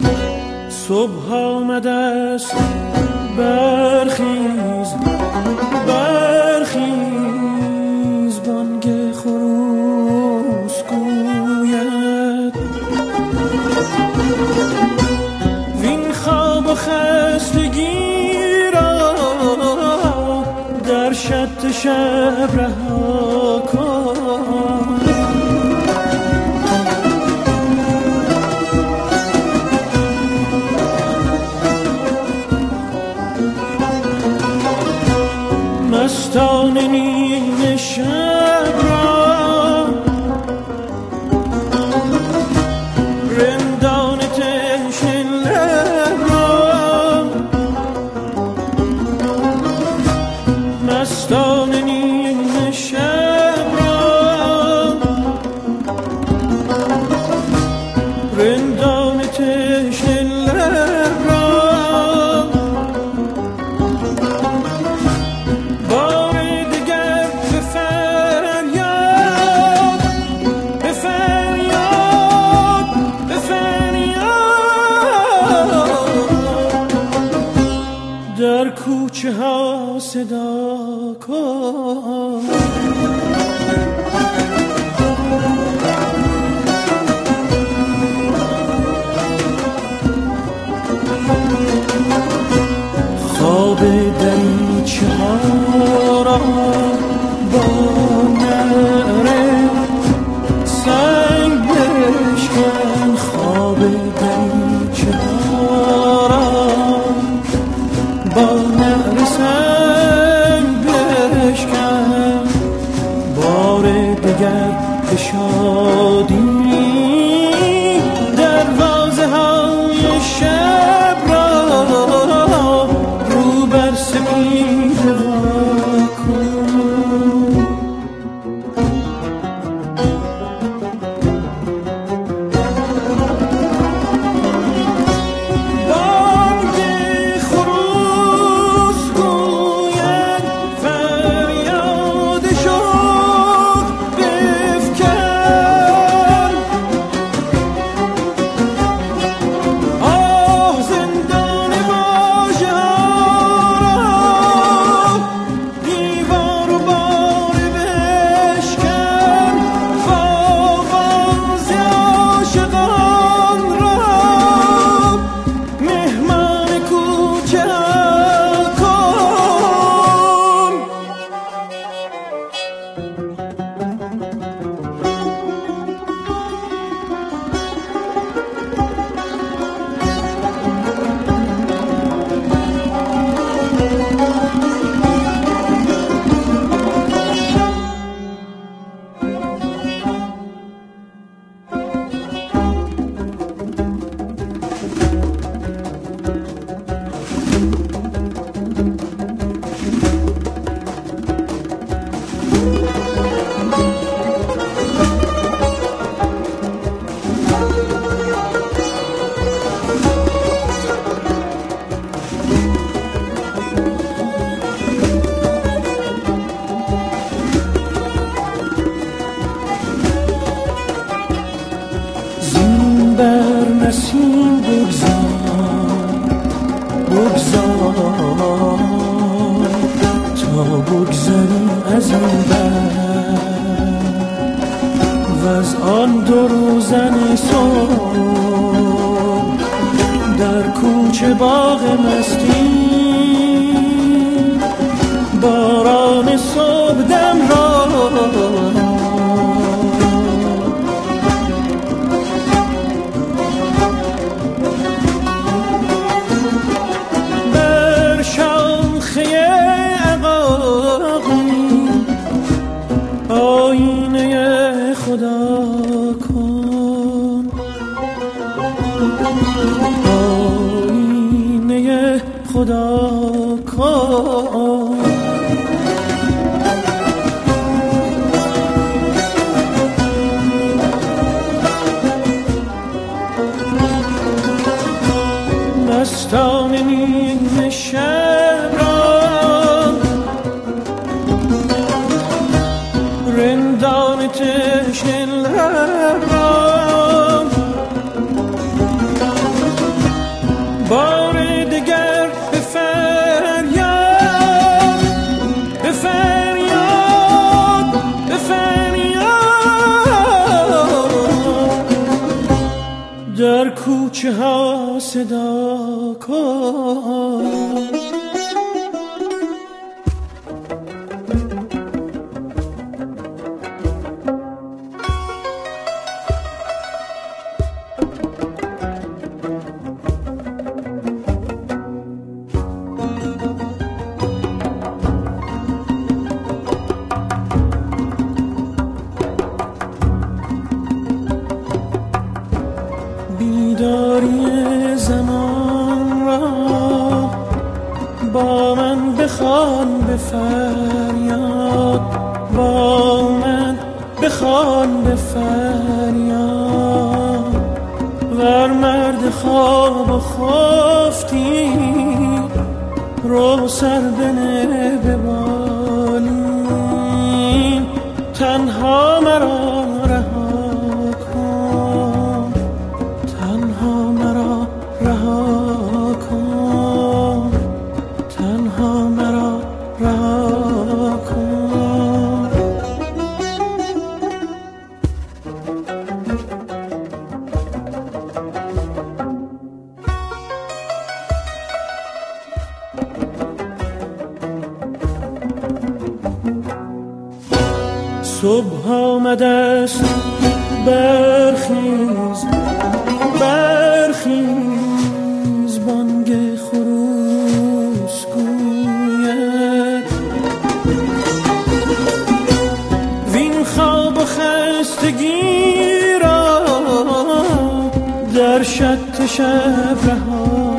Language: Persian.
صبح آمده است برخیز برخیز بانگ خروس گوید وین خواب و خستگی را در شط شب رها کن مستان نیمه شب را رندان تشنه لب را مستان نیمه شب را رندان تشنه لب را در کوچه ها صدا کن خواب دریچه ها را با نعره سنگ بشکن خواب دریچه ها را با نعره سنگ بشکن بار دگر به شادی دروازه های شب را رو بر سپیده وا کن نسیم بگذار تا بگذری از این بر و از آن دو روزن صبح در کوچه باغ مستی باران صبح دم را آینه خدا کن آینه خدا کن مستان نیمه شب را رندان تشنه لب را بار دگر به فریاد، به فریاد، به فریاد در کوچه ها صدا کن. بیداری زمان را با من بخوان به فریاد، با من بخوان به فریاد. ور مرد خواب و خفتی رو سر بنه به بالین، تنها مرا رها کن، تنها مرا رها کن، تنها مرا رها کن. صبح آمده است، برخیز برخیز، بانگ خروس گوید وین خواب و خستگی را در شط شب رها